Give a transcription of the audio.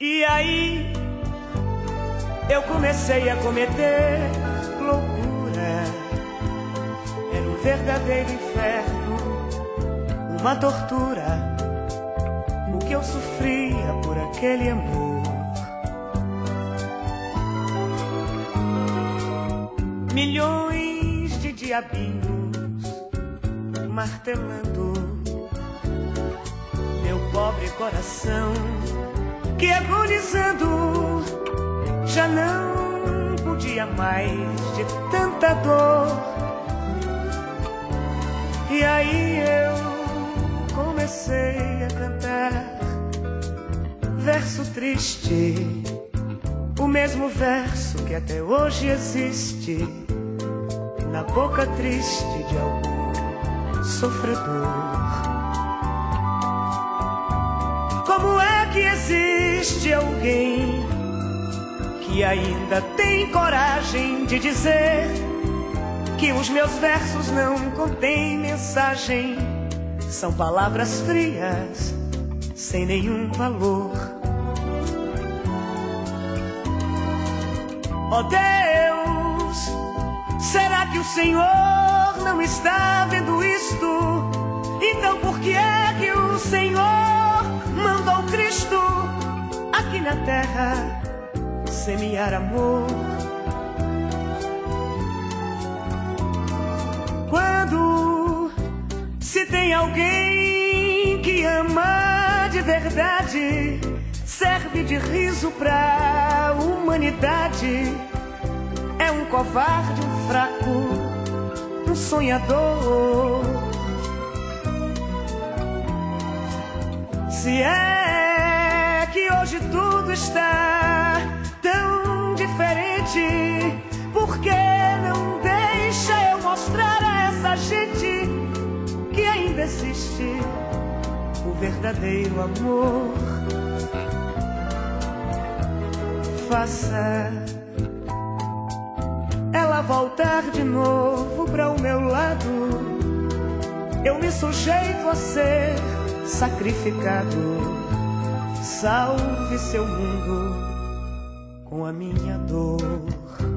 E aí eu comecei a cometer loucura. Era um verdadeiro inferno, uma tortura, o que eu sofria por aquele amor. Milhões de diabinhos martelando meu pobre coração, que agonizando já não podia mais de tanta dor. E aí eu comecei a cantar verso triste, o mesmo verso que até hoje existe na boca triste de algum sofredor. Como é que existe alguém que ainda tem coragem de dizer que os meus versos não contêm mensagem? São palavras frias, sem nenhum valor. Oh Deus, será que o Senhor não está vendo isto? Então por que é que o Senhor mandou Cristo aqui na terra semear amor? Quando se tem alguém que ama de verdade, serve de riso pra humanidade, é um covarde, um fraco, um sonhador. Se é que hoje tudo está tão diferente, por que não deixa eu mostrar a essa gente que ainda existe o verdadeiro amor? Faça ela voltar de novo pra o meu lado, eu me sujeito a ser sacrificado. Salve seu mundo com a minha dor.